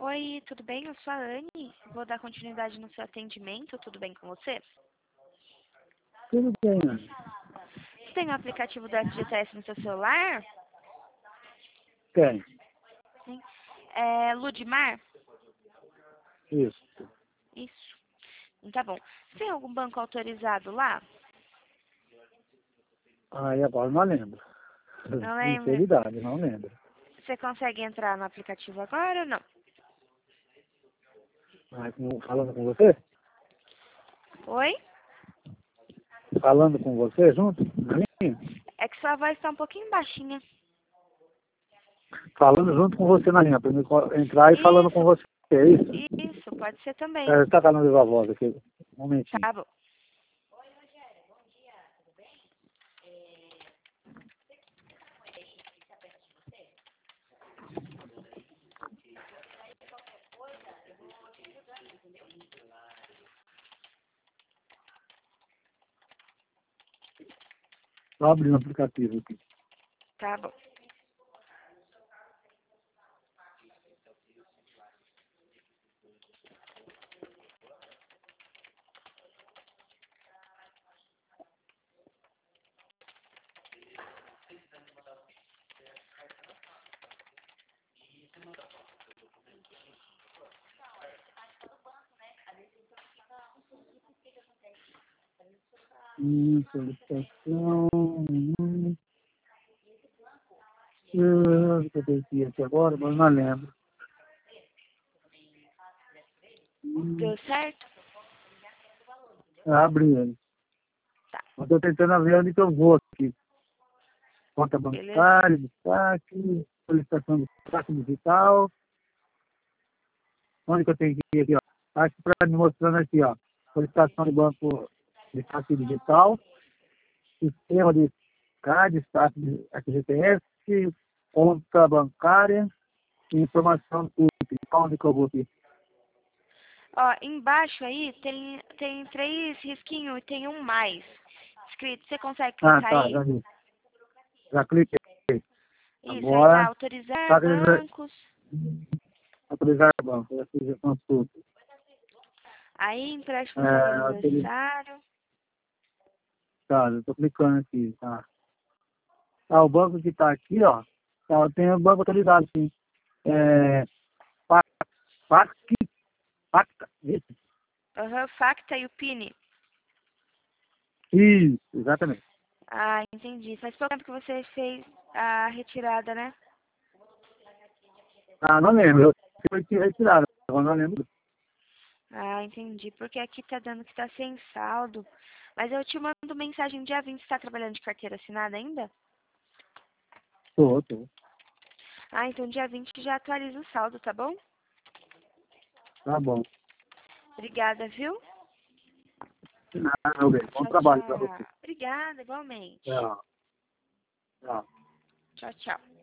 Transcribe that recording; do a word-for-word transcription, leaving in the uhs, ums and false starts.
Oi, tudo bem? Eu sou a Anne. Vou dar continuidade no seu atendimento. Tudo bem com você? Tudo bem, Ana. Você tem o aplicativo do F G T S no seu celular? Tem. Sim. É Ludmar? Isso. Isso. Tá bom. Você tem algum banco autorizado lá? Aí agora não lembro. Não lembro. Sinceridade, não lembro. Você consegue entrar no aplicativo agora ou não? Mas com- falando com você? Oi? Falando com você junto? Na linha? É que sua voz tá um pouquinho baixinha. Falando junto com você na linha, para mim co- entrar e falando com Isso, você. É isso? isso, pode ser também. É, tá falando a voz aqui. Um momentinho. Tá bom. Tô abrindo o aplicativo aqui. Tá bom. Hum, solicitação. Hum. Hum, que eu tenho aqui agora, mas não lembro. Hum, Deu certo? abri ele. Tá. Eu tô tentando ver onde que eu vou aqui. Conta Beleza. bancária, destaque, solicitação de destaque digital. Onde que eu tenho que ir aqui, ó? Acho que para me mostrando aqui, ó. Solicitação de banco de destaque digital, sistema de C A D, destaque de F G T S, conta bancária e informação pública. Onde que eu vou aqui? Ó, embaixo aí tem, tem três risquinhos e tem um mais escrito. Você consegue Ah, clicar tá, aí? já vi. Já cliquei. Isso, aí tá Agora, autorizar tá querendo bancos. autorizar banco, sugestão pública. Aí empréstimo de É, autoriza- aniversário. tá, eu tô clicando aqui, tá. Tá, o banco que tá aqui, ó. Tá, tem o banco autorizado, sim. É, Pac, Pac, Pacta, isso? Aham, Facta e o Pini. Isso, exatamente. Ah, entendi. Faz pouco tempo que você fez a retirada, né? Ah, não lembro. Eu fui te retirado, eu não lembro. Ah, entendi. Porque aqui tá dando que tá sem saldo. Mas eu te mando mensagem dia vinte. Você tá trabalhando de carteira assinada ainda? Tô, tô. Ah, então dia vinte já atualiza o saldo, tá bom? Tá bom. Obrigada, viu? Ah, meu bem. Bom Tchau, trabalho pra tchau. você. Obrigada, igualmente. Tchau. Tchau. Tchau, tchau.